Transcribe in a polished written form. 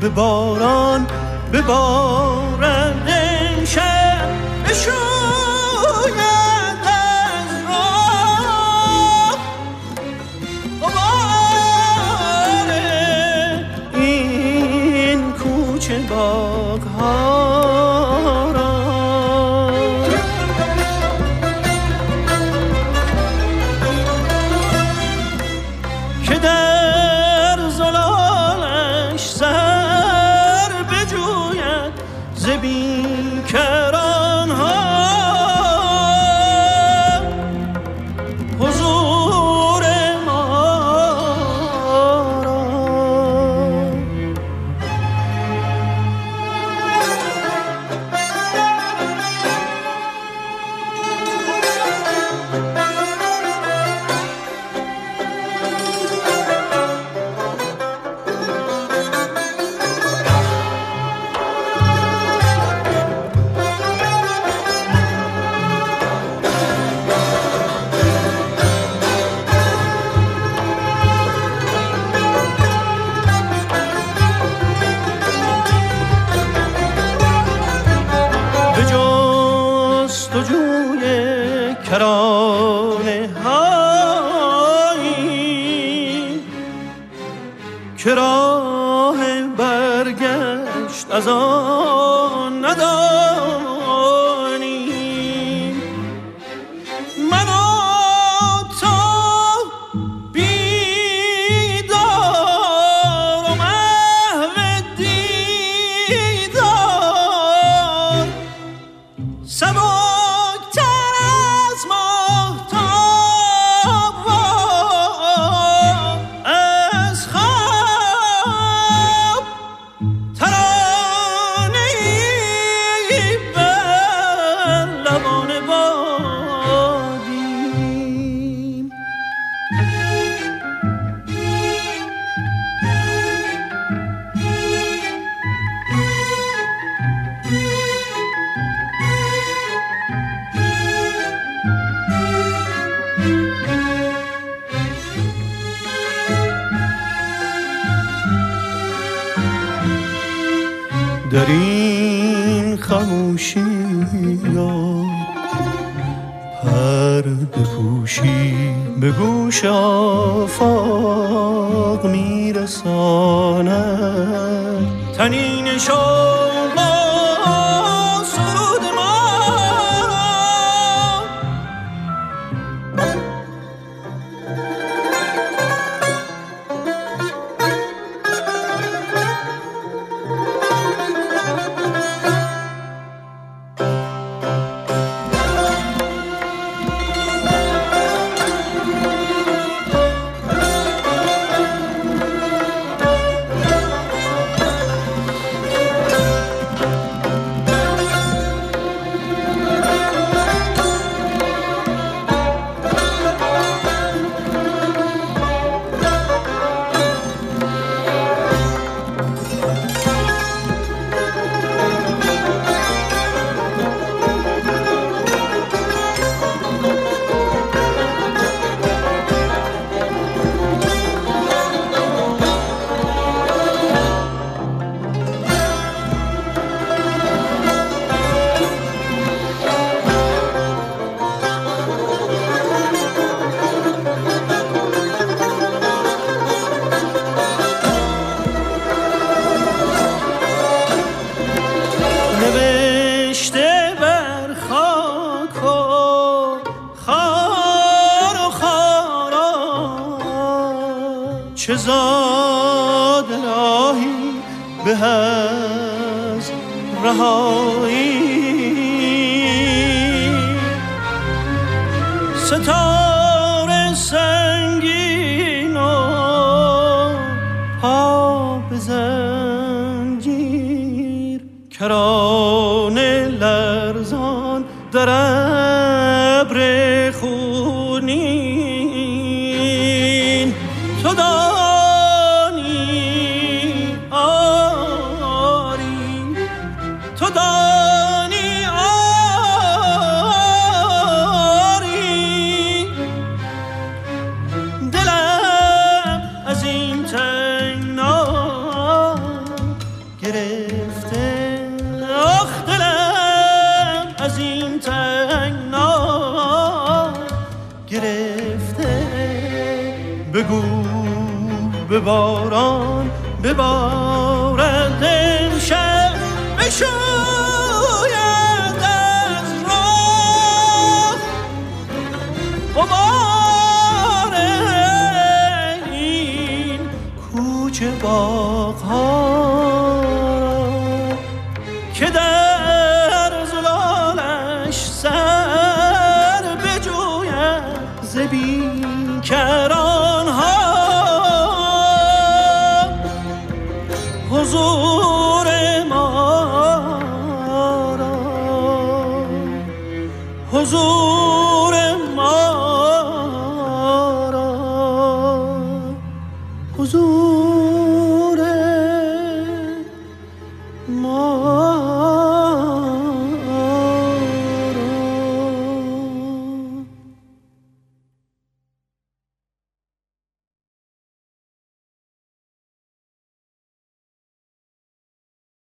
به باران ببارد امشب بشوید از راه غبار این کوچه باغ‌ها کرانه هایی که راه برگشت از آن ندانیم من و تو بیدار و محو دیدار در این خاموشی یا پرده پوشی به گوش آفاق میرساند تنین شوق و سرود ما چه زاد راهی به از رهایی ستاره سنگین و پا به زنجیر کرانه لرزان در ابر خونین تو دانی آری تو دانی آری دلم از این تنگنا بگو به باران ببارد امشب بشاید از راه غبار این کوچه باغ‌ها که در زلالش سر بجوید ز بیکران‌ها حضور ما را حضور ما را حضور ما